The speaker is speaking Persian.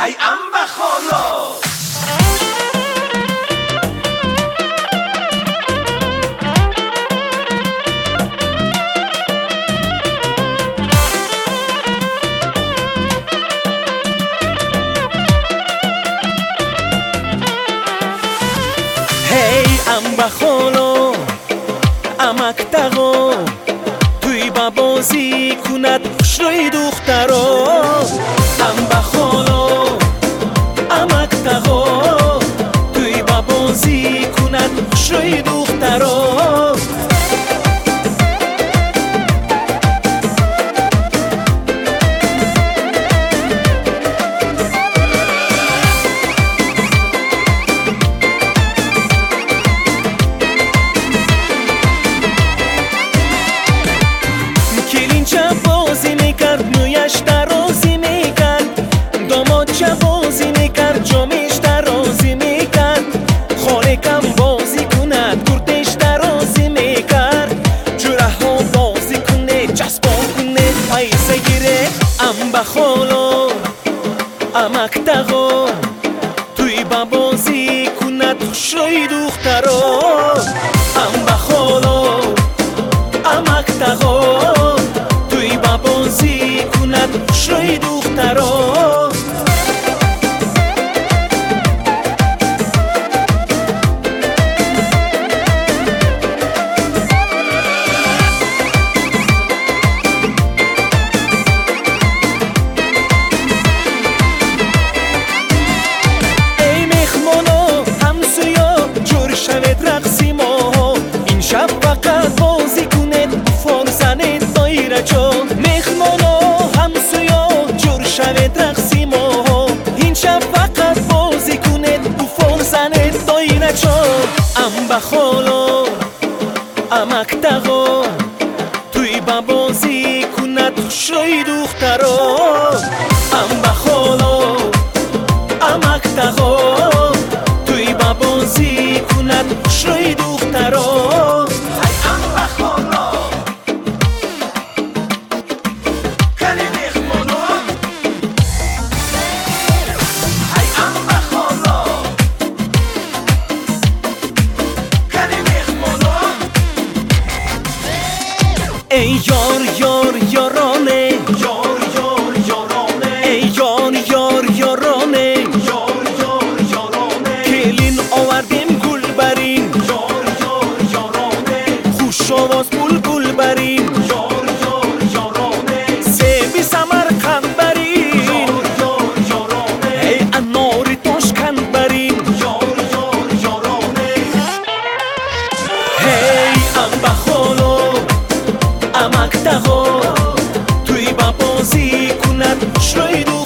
ای ام و خالا هی ام و خالا امک تقا توی با بازی کند خوشروی دخترا ام و خالا امک تقا توی با بازی کند خوشروی دخترا بازی میکرد نویش درازی میکرد داماد چه بازی میکرد جامش درازی میکرد خانه کم بازی کند گردش درازی میکرد جوره ها بازی کنه چسبان کنه پیسه گیره ام بخالا امک تقا توی با بازی کند خوشروی دخترا ام بخالا امک تقا بازی کند خوشروی دخترا ای مهمانا همسویا جور شوید رقصی ما این شب فقط بازی کنید فال زنید دایره جا شوید رقصی ما این شب فقط بازی کنید تو فال زنید دایره چا ام بخالا امک تقا توی با بازی کند خوشروی دخترا ام بخالا امک تقا توی با بازی کند خوشروی دخترا ای یار یار یارانه یار یار یارانه ای یار یار یارانه یار یار یارانه کلین آوردیم گل برین یار یار یارانه خوش آواز بلبل برین یار یار یارانه سیبی سمرقند برین یار یار یارانه ای انار تاشکند برین یار یار یارانه هی ام بخالا امک تقا توی با بازی کند خوشروی